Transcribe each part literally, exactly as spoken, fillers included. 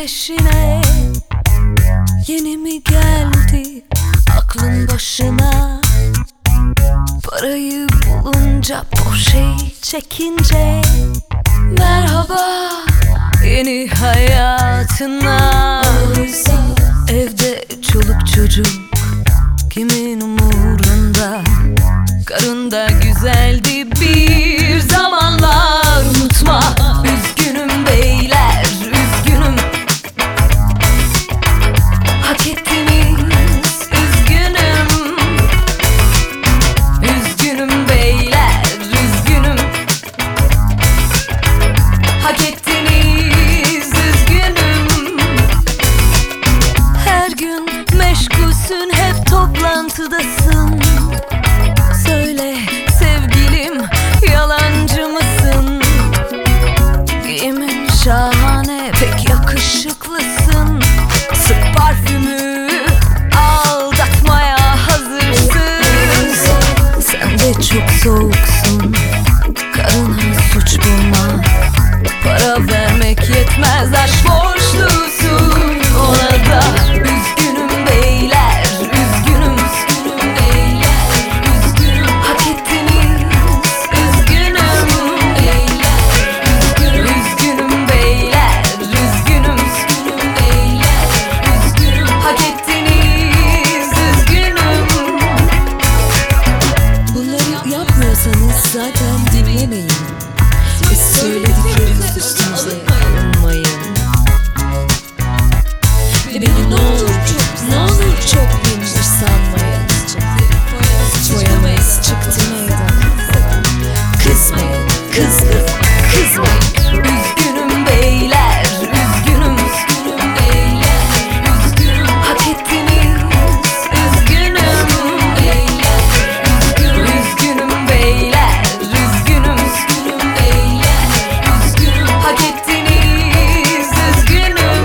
peşine. Yeni mi geldi aklın başına? Parayı bulunca, Porsche'yi çekince. Merhaba yeni hayatına. Evde çoluk çocuk kimin umurunda? Karın da güzeldi bir zamanlar. Unutma, üzgünüm beyler, üzgünüm. Hak ettiniz, üzgünüm. Üzgünüm beyler, üzgünüm. Hak ettiniz, üzgünüm. Her gün meşgulsün, hep toplantıdasın. Söyle sevgilim, yalancı mısın? Giyimin şahane, pek yakışıklısın. Sık parfümü, aldatmaya hazırsın. Sen de çok soğuksun, karına suç bulma. Para vermek yetmez, aşk borçlusun ona da. Üzgünüm beyler, üzgünüm. Üzgünüm beyler, üzgünüm. Hak ettiniz, üzgünüm beyler, üzgünüm. Üzgünüm beyler, üzgünüm. Üzgünüm beyler, üzgünüm. Hak ettiniz, üzgünüm. Bunları yapmıyorsanız zaten dinlemeyin. Biz söylediklerimiz üstünüze alınmayın. Ve beni ne olur çok, ne olur çok bilinir sanmayın. Foyamız çıktı meydana. Kızmayın, kızgın, kızmayın. Üzgünüm beyler, üzgünüm. Üzgünüm beyler, üzgünüm. Hak ettiniz, üzgünüm beyler, üzgünüm. Üzgünüm beyler, üzgünüm. Üzgünüm beyler, üzgünüm. Hak ettiniz, üzgünüm.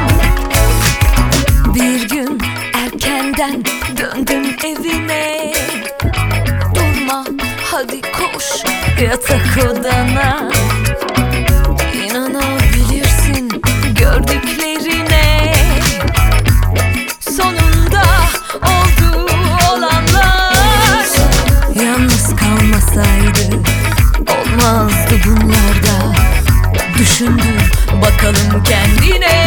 Bir gün erkenden döndüm evine. Durma, hadi koş yatak odana. İnanabilirsin gördüklerine. Sonunda oldu olanlar. Yalnız kalmasaydı olmazdı bunlar da. Düşündüm bakalım kendine.